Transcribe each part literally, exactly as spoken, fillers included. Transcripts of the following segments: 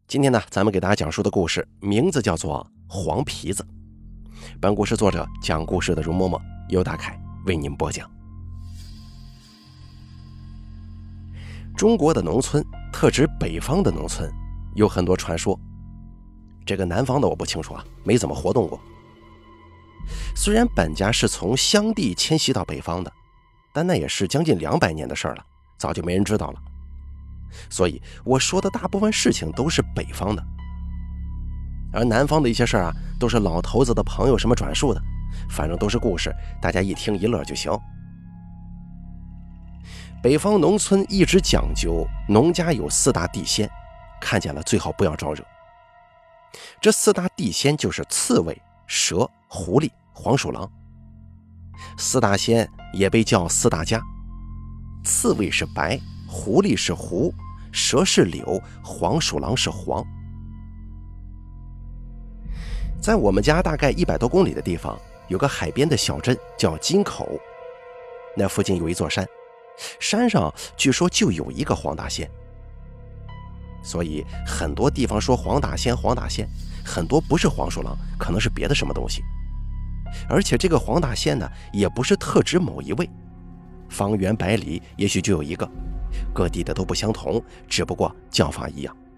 今天呢，咱们给大家讲述的故事名字叫做《黄皮子》。本故事作者讲故事的容嬷嬷由大凯为您播讲。中国的农村，特指北方的农村，有很多传说。这个南方的我不清楚啊，没怎么活动过。虽然本家是从乡地迁徙到北方的，但那也是将近两百年的事了，早就没人知道了。所以我说的大部分事情都是北方的，而南方的一些事儿啊，都是老头子的朋友什么转述的，反正都是故事，大家一听一乐就行。北方农村一直讲究农家有四大地仙，看见了最好不要招惹。这四大地仙就是刺猬、蛇、狐狸、黄鼠狼。四大仙也被叫四大家，刺猬是白，狐狸是狐，蛇是柳，黄鼠狼是黄。在我们家大概一百多公里的地方，有个海边的小镇叫金口，那附近有一座山，山上据说就有一个黄大仙。所以很多地方说黄大仙黄大仙，很多不是黄鼠狼，可能是别的什么东西。而且这个黄大仙呢，也不是特指某一位，方圆百里也许就有一个，各地的都不相同，只不过叫法一样。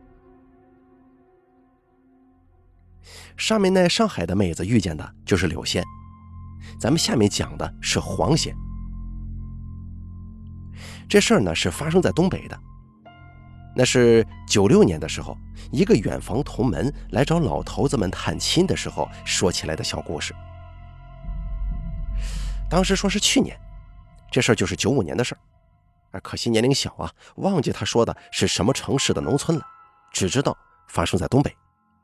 上面那上海的妹子遇见的就是柳仙，咱们下面讲的是黄仙。这事儿呢是发生在东北的，那是九六年的时候，一个远房同门来找老头子们探亲的时候说起来的小故事。当时说是去年，这事儿就是九五年的事儿，可惜年龄小啊，忘记他说的是什么城市的农村了，只知道发生在东北。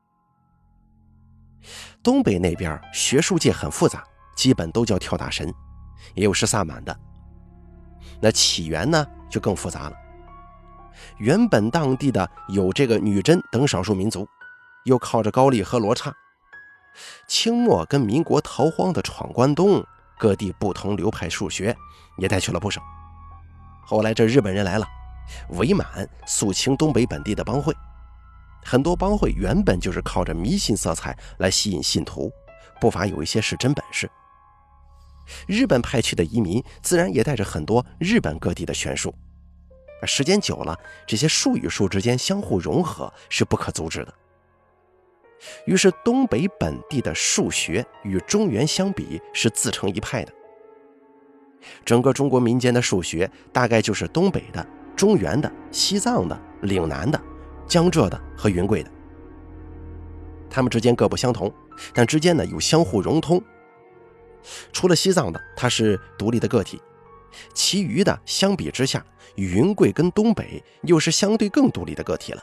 东北那边学术界很复杂，基本都叫跳大神，也有是萨满的。那起源呢就更复杂了，原本当地的有这个女真等少数民族，又靠着高丽和罗刹。清末跟民国逃荒的闯关东，各地不同流派数学也带去了不少。后来这日本人来了，伪满肃清东北本地的帮会，很多帮会原本就是靠着迷信色彩来吸引信徒，不乏有一些是真本事。日本派去的移民自然也带着很多日本各地的玄术，时间久了，这些术与术之间相互融合是不可阻止的。于是东北本地的数学与中原相比是自成一派的。整个中国民间的数学大概就是东北的、中原的、西藏的、岭南的、江浙的和云贵的。他们之间各不相同，但之间呢又相互融通。除了西藏的，它是独立的个体，其余的相比之下，云贵跟东北又是相对更独立的个体了。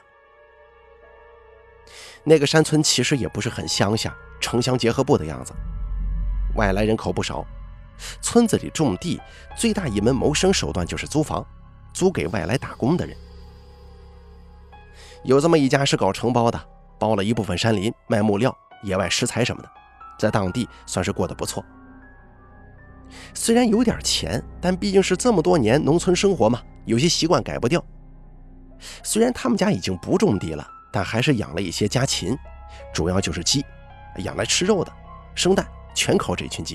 那个山村其实也不是很乡下，城乡结合部的样子，外来人口不少。村子里种地，最大一门谋生手段就是租房，租给外来打工的人。有这么一家是搞承包的，包了一部分山林，卖木料、野外食材什么的，在当地算是过得不错。虽然有点钱，但毕竟是这么多年农村生活嘛，有些习惯改不掉。虽然他们家已经不种地了，但还是养了一些家禽，主要就是鸡，养来吃肉的，生蛋全靠这群鸡。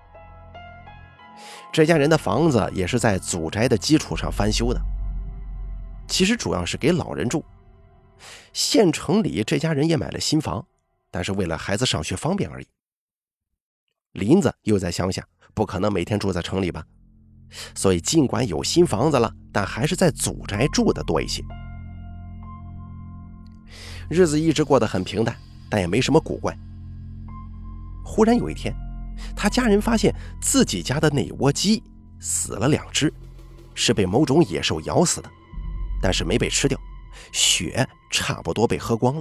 这家人的房子也是在祖宅的基础上翻修的，其实主要是给老人住。县城里这家人也买了新房，但是为了孩子上学方便而已。林子又在乡下，不可能每天住在城里吧，所以尽管有新房子了，但还是在祖宅住的多一些。日子一直过得很平淡，但也没什么古怪。忽然有一天，他家人发现自己家的那窝鸡死了两只，是被某种野兽咬死的，但是没被吃掉，血差不多被喝光了。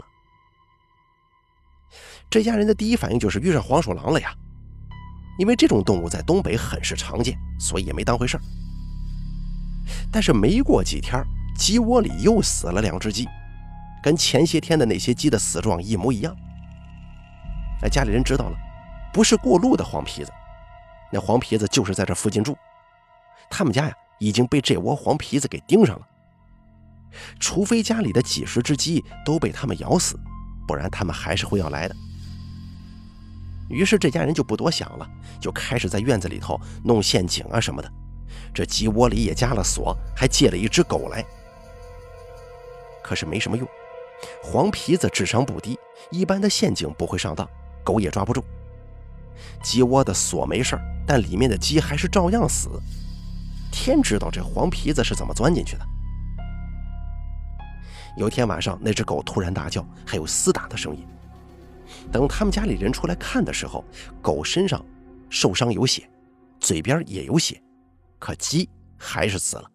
这家人的第一反应就是遇上黄鼠狼了呀，因为这种动物在东北很是常见，所以也没当回事儿。但是没过几天，鸡窝里又死了两只鸡，跟前些天的那些鸡的死状一模一样。那家里人知道了，不是过路的黄皮子，那黄皮子就是在这附近住，他们家呀已经被这窝黄皮子给盯上了。 除非家里的几十只鸡都被他们咬死，不然他们还是会要来的。于是这家人就不多想了，就开始在院子里头弄陷阱啊什么的，这鸡窝里也加了锁，还借了一只狗来。可是没什么用，黄皮子智商不低，一般的陷阱不会上当，狗也抓不住。鸡窝的锁没事，但里面的鸡还是照样死。天知道这黄皮子是怎么钻进去的。有天晚上，那只狗突然大叫，还有厮打的声音。等他们家里人出来看的时候，狗身上受伤有血，嘴边也有血，可鸡还是死了。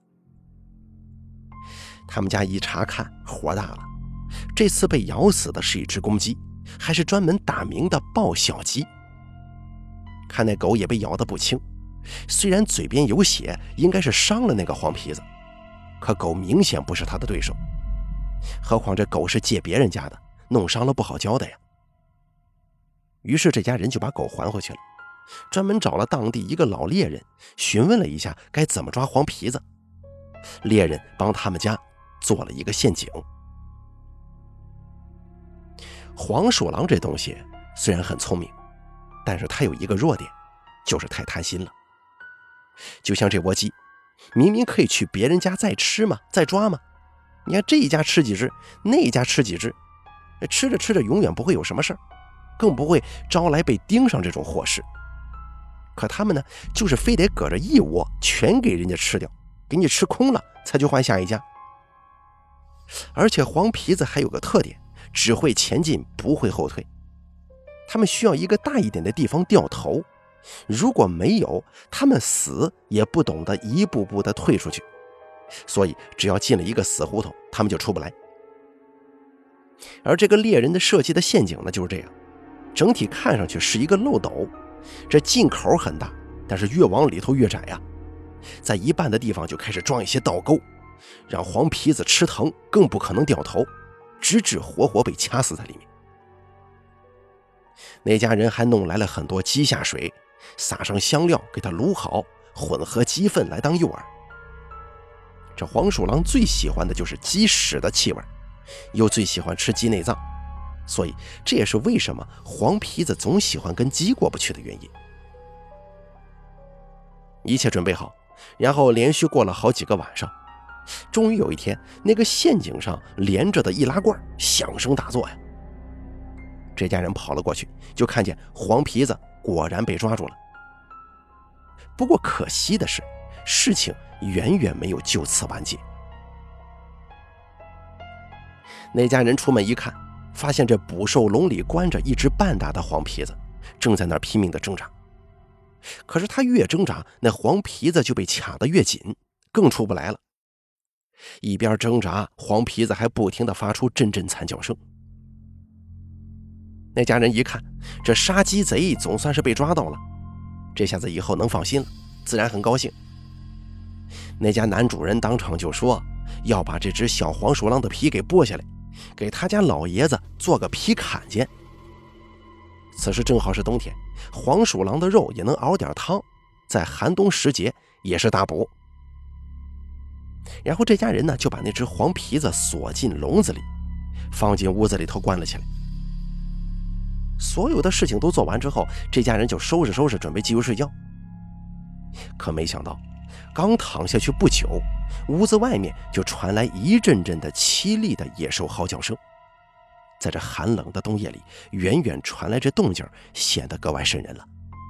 他们家一查看，火大了，这次被咬死的是一只公鸡，还是专门打鸣的抱小鸡。看那狗也被咬得不轻，虽然嘴边有血，应该是伤了那个黄皮子，可狗明显不是他的对手，何况这狗是借别人家的，弄伤了不好交代呀。于是这家人就把狗还回去了，专门找了当地一个老猎人，询问了一下该怎么抓黄皮子。猎人帮他们家做了一个陷阱。黄鼠狼这东西虽然很聪明，但是它有一个弱点，就是太贪心了。就像这窝鸡，明明可以去别人家再吃嘛，再抓嘛，你看这一家吃几只，那一家吃几只，吃着吃着永远不会有什么事儿，更不会招来被盯上这种祸事。可他们呢，就是非得搁着一窝全给人家吃掉，给你吃空了才去换下一家。而且黄皮子还有个特点，只会前进不会后退，他们需要一个大一点的地方掉头，如果没有，他们死也不懂得一步步的退出去，所以只要进了一个死胡同，他们就出不来。而这个猎人的设计的陷阱呢，就是这样，整体看上去是一个漏斗，这进口很大，但是越往里头越窄呀、啊，在一半的地方就开始装一些倒钩，让黄皮子吃疼，更不可能掉头，直至活活被掐死在里面。那家人还弄来了很多鸡下水，撒上香料给它卤好，混合鸡粪来当诱饵。这黄鼠狼最喜欢的就是鸡屎的气味，又最喜欢吃鸡内脏，所以这也是为什么黄皮子总喜欢跟鸡过不去的原因。一切准备好，然后连续过了好几个晚上，终于有一天，那个陷阱上连着的易拉罐响声大作呀。这家人跑了过去，就看见黄皮子果然被抓住了。不过可惜的是，事情远远没有就此完结。那家人出门一看，发现这捕兽笼里关着一只半大的黄皮子，正在那儿拼命的挣扎。可是他越挣扎，那黄皮子就被卡得越紧，更出不来了。一边挣扎，黄皮子还不停地发出阵阵惨叫声。那家人一看，这杀鸡贼总算是被抓到了，这下子以后能放心了，自然很高兴。那家男主人当场就说要把这只小黄鼠狼的皮给剥下来，给他家老爷子做个皮坎肩。此时正好是冬天，黄鼠狼的肉也能熬点汤，在寒冬时节也是大补。然后这家人呢，就把那只黄皮子锁进笼子里，放进屋子里头关了起来。所有的事情都做完之后，这家人就收拾收拾，准备继续睡觉。可没想到，刚躺下去不久，屋子外面就传来一阵阵的凄厉的野兽嚎叫声。在这寒冷的冬夜里，远远传来这动静，显得格外瘆人了。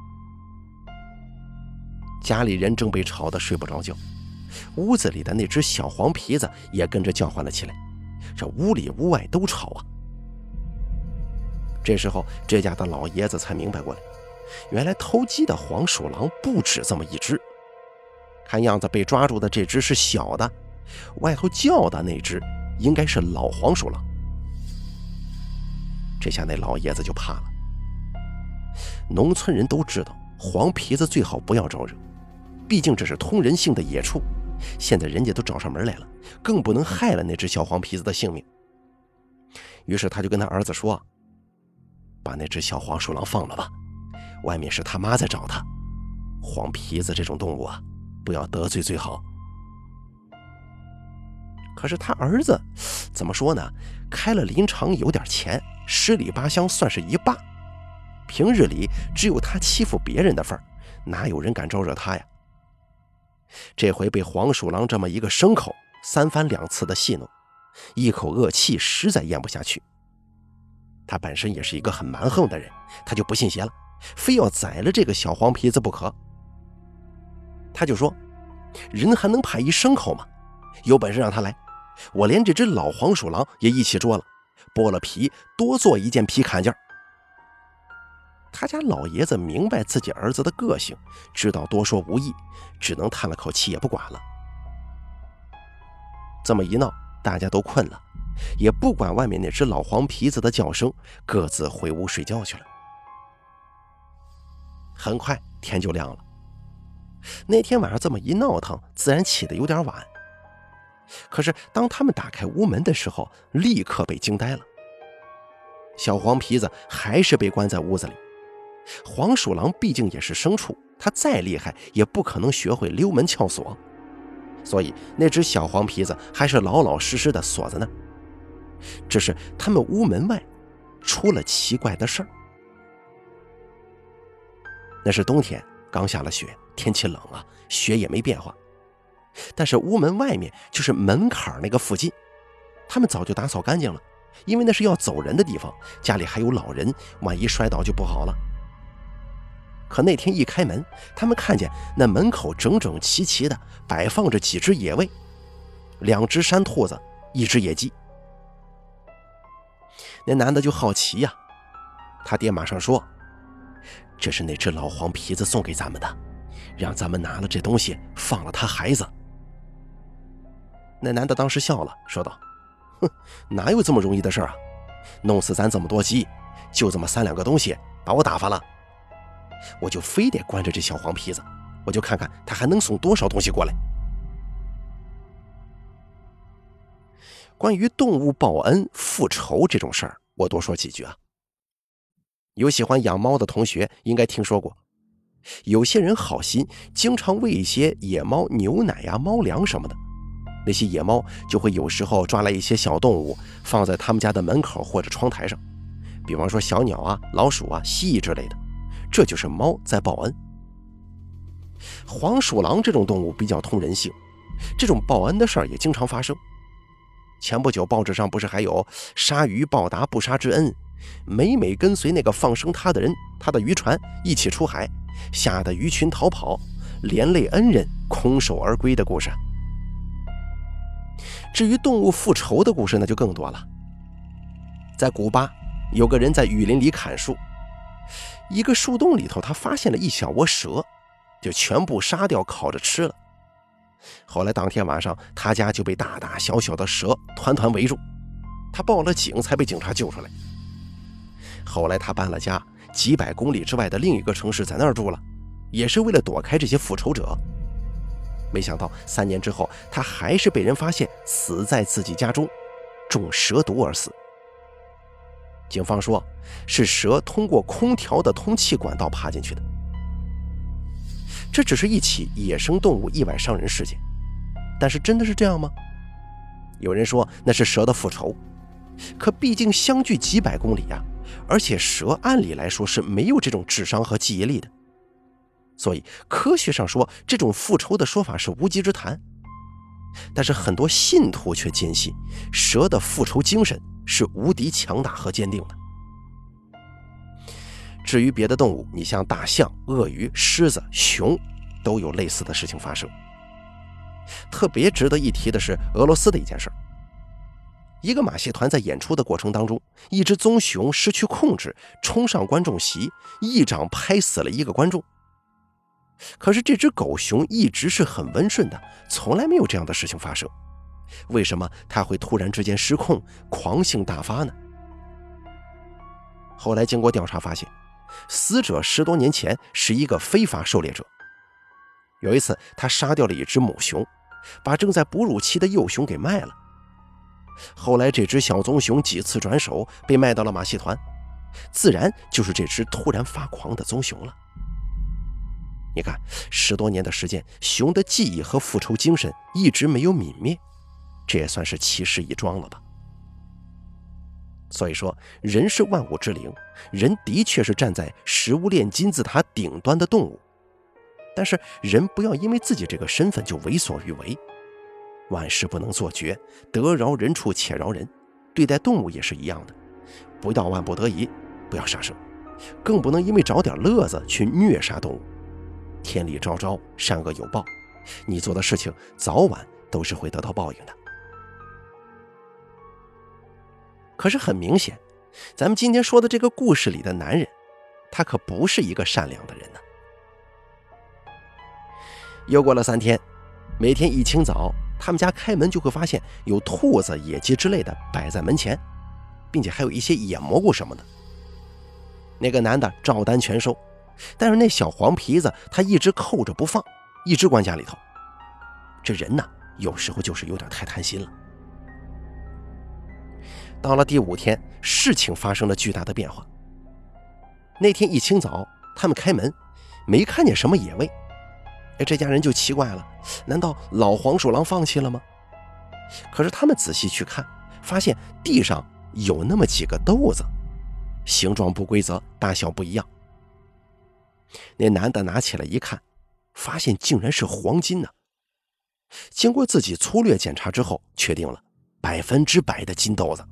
家里人正被吵得睡不着觉，屋子里的那只小黄皮子也跟着叫唤了起来，这屋里屋外都吵啊。这时候这家的老爷子才明白过来，原来偷鸡的黄鼠狼不止这么一只，看样子被抓住的这只是小的，外头叫的那只应该是老黄鼠狼。这下那老爷子就怕了。农村人都知道黄皮子最好不要招惹，毕竟这是通人性的野畜，现在人家都找上门来了，更不能害了那只小黄皮子的性命。于是他就跟他儿子说，把那只小黄鼠狼放了吧，外面是他妈在找他，黄皮子这种动物啊，不要得罪最好。 可是他儿子怎么说呢，开了林场有点钱，十里八乡算是一霸，平日里只有他欺负别人的份儿，哪有人敢招惹他呀？这回被黄鼠狼这么一个牲口三番两次的戏弄，一口恶气实在咽不下去。他本身也是一个很蛮横的人，他就不信邪了，非要宰了这个小黄皮子不可。他就说，人还能怕一牲口吗？有本事让他来，我连这只老黄鼠狼也一起捉了，剥了皮，多做一件皮坎肩。他家老爷子明白自己儿子的个性，知道多说无益，只能叹了口气也不管了。这么一闹，大家都困了，也不管外面那只老黄皮子的叫声，各自回屋睡觉去了。很快天就亮了。那天晚上这么一闹腾，自然起得有点晚。可是当他们打开屋门的时候，立刻被惊呆了。小黄皮子还是被关在屋子里。黄鼠狼毕竟也是牲畜，它再厉害也不可能学会溜门撬锁，所以那只小黄皮子还是老老实实的锁在那儿。只是他们屋门外出了奇怪的事儿。那是冬天，刚下了雪，天气冷啊，雪也没变化。但是屋门外面，就是门槛那个附近，他们早就打扫干净了，因为那是要走人的地方，家里还有老人，万一摔倒就不好了。可那天一开门，他们看见那门口整整齐齐的摆放着几只野味，两只山兔子，一只野鸡。那男的就好奇呀、啊，他爹马上说，这是那只老黄皮子送给咱们的，让咱们拿了这东西放了他孩子。那男的当时笑了，说道，哼，哪有这么容易的事啊，弄死咱这么多鸡，就这么三两个东西把我打发了，我就非得关着这小黄皮子，我就看看他还能送多少东西过来。关于动物报恩复仇这种事儿，我多说几句啊。有喜欢养猫的同学应该听说过，有些人好心，经常喂一些野猫牛奶呀、猫粮什么的，那些野猫就会有时候抓来一些小动物放在他们家的门口或者窗台上，比方说小鸟啊、老鼠啊、蜥蜴之类的，这就是猫在报恩。黄鼠狼这种动物比较通人性，这种报恩的事儿也经常发生。前不久报纸上不是还有鲨鱼报答不杀之恩，每每跟随那个放生他的人，他的渔船一起出海，吓得鱼群逃跑，连累恩人空手而归的故事。至于动物复仇的故事那就更多了。在古巴，有个人在雨林里砍树，一个树洞里头他发现了一小窝蛇，就全部杀掉烤着吃了。后来当天晚上，他家就被大大小小的蛇团团围住，他报了警才被警察救出来。后来他搬了家，几百公里之外的另一个城市在那儿住了，也是为了躲开这些复仇者。没想到三年之后，他还是被人发现死在自己家中，中蛇毒而死。警方说是蛇通过空调的通气管道爬进去的。这只是一起野生动物意外伤人事件，但是真的是这样吗？有人说那是蛇的复仇，可毕竟相距几百公里啊，而且蛇按理来说是没有这种智商和记忆力的，所以科学上说这种复仇的说法是无稽之谈。但是很多信徒却坚信蛇的复仇精神是无敌强大和坚定的。至于别的动物，你像大象、鳄鱼、狮子、熊都有类似的事情发生。特别值得一提的是俄罗斯的一件事，一个马戏团在演出的过程当中，一只棕熊失去控制，冲上观众席，一掌拍死了一个观众。可是这只狗熊一直是很温顺的，从来没有这样的事情发生，为什么它会突然之间失控，狂性大发呢？后来经过调查发现，死者十多年前是一个非法狩猎者。有一次他杀掉了一只母熊，把正在哺乳期的幼熊给卖了。后来这只小棕熊几次转手被卖到了马戏团，自然就是这只突然发狂的棕熊了。你看，十多年的时间，熊的记忆和复仇精神一直没有泯灭， 这也算是奇事一桩了吧。所以说，人是万物之灵，人的确是站在食物链金字塔顶端的动物，但是人不要因为自己这个身份就为所欲为。万事不能做绝，得饶人处且饶人，对待动物也是一样的，不到万不得已不要杀生，更不能因为找点乐子去虐杀动物。天理昭昭，善恶有报，你做的事情早晚都是会得到报应的。可是很明显，咱们今天说的这个故事里的男人，他可不是一个善良的人呢。又过了三天，每天一清早，他们家开门就会发现有兔子、野鸡之类的摆在门前，并且还有一些野蘑菇什么的。那个男的照单全收，但是那小黄皮子他一直扣着不放，一直关家里头。这人呢，有时候就是有点太贪心了。到了第五天，事情发生了巨大的变化。那天一清早，他们开门，没看见什么野味。哎，这家人就奇怪了，难道老黄鼠狼放弃了吗？可是他们仔细去看，发现地上有那么几个豆子，形状不规则，大小不一样。那男的拿起来一看，发现竟然是黄金呢。经过自己粗略检查之后，确定了百分之百的金豆子。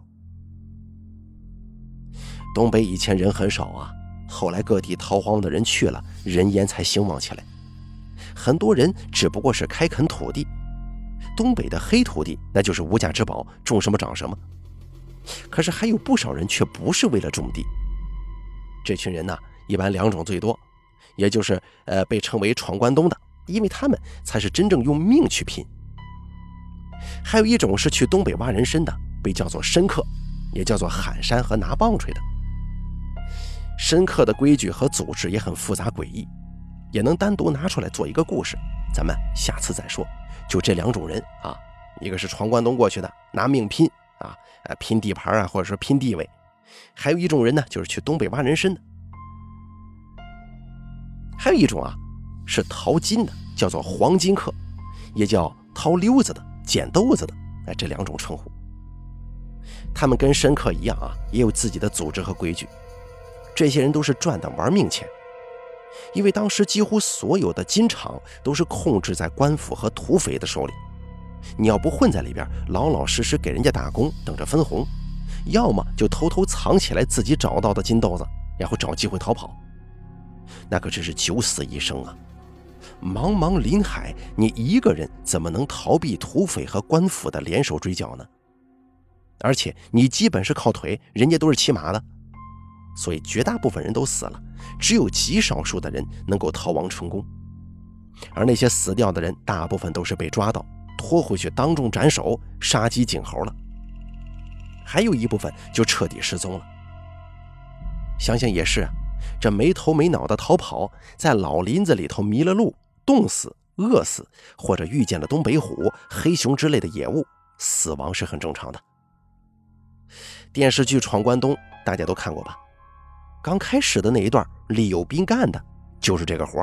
东北以前人很少啊，后来各地逃荒的人去了，人烟才兴旺起来。很多人只不过是开垦土地，东北的黑土地那就是无价之宝，种什么长什么。可是还有不少人却不是为了种地。这群人呢，一般两种最多，也就是呃被称为闯关东的，因为他们才是真正用命去拼。还有一种是去东北挖人参的，被叫做参客，也叫做喊山和拿棒槌的。参客的规矩和组织也很复杂诡异，也能单独拿出来做一个故事，咱们下次再说。就这两种人啊，一个是闯关东过去的，拿命拼啊，拼地盘啊，或者说拼地位；还有一种人呢，就是去东北挖人参的。还有一种啊，是淘金的，叫做黄金客，也叫掏溜子的、捡豆子的，哎，这两种称呼。他们跟参客一样啊，也有自己的组织和规矩。这些人都是赚的玩命钱，因为当时几乎所有的金厂都是控制在官府和土匪的手里，你要不混在里边，老老实实给人家打工，等着分红，要么就偷偷藏起来自己找到的金豆子，然后找机会逃跑。那可真是九死一生啊！茫茫林海，你一个人怎么能逃避土匪和官府的联手追剿呢？而且你基本是靠腿，人家都是骑马的，所以绝大部分人都死了，只有极少数的人能够逃亡成功。而那些死掉的人，大部分都是被抓到，拖回去当众斩首，杀鸡儆猴了。还有一部分就彻底失踪了。想想也是啊，这没头没脑的逃跑，在老林子里头迷了路，冻死、饿死，或者遇见了东北虎、黑熊之类的野物，死亡是很正常的。电视剧《闯关东》大家都看过吧？刚开始的那一段，李有斌干的就是这个活。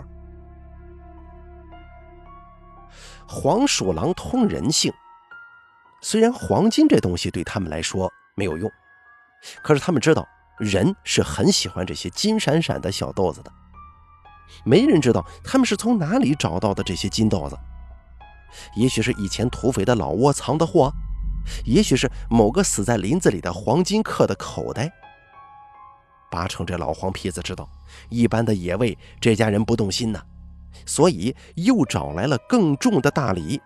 黄鼠狼通人性，虽然黄金这东西对他们来说没有用，可是他们知道人是很喜欢这些金闪闪的小豆子的。没人知道他们是从哪里找到的这些金豆子，也许是以前土匪的老窝藏的货，也许是某个死在林子里的黄金客的口袋。八成这老黄皮子知道一般的野味这家人不动心呢，所以又找来了更重的大礼。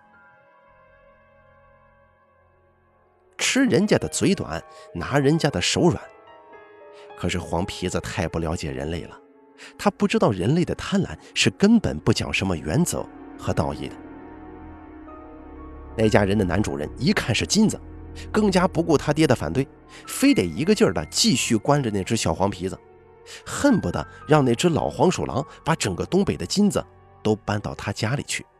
吃人家的嘴短，拿人家的手软。可是黄皮子太不了解人类了，他不知道人类的贪婪是根本不讲什么原则和道义的。那家人的男主人一看是金子，更加不顾他爹的反对，非得一个劲儿的继续关着那只小黄皮子，恨不得让那只老黄鼠狼把整个东北的金子都搬到他家里去。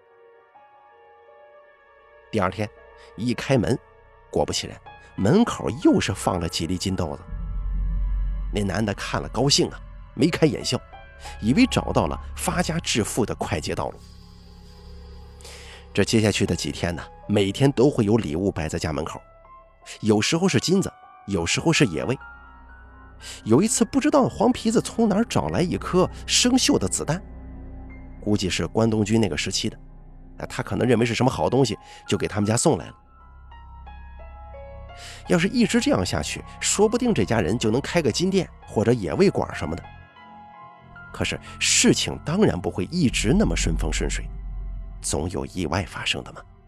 第二天一开门，果不其然，门口又是放了几粒金豆子。那男的看了高兴啊，眉开眼笑，以为找到了发家致富的快捷道路。 这接下去的几天呢，每天都会有礼物摆在家门口，有时候是金子，有时候是野味。有一次不知道黄皮子从哪儿找来一颗生锈的子弹，估计是关东军那个时期的，他可能认为是什么好东西，就给他们家送来了。要是一直这样下去，说不定这家人就能开个金店或者野味馆什么的。可是事情当然不会一直那么顺风顺水，总有意外发生的嘛。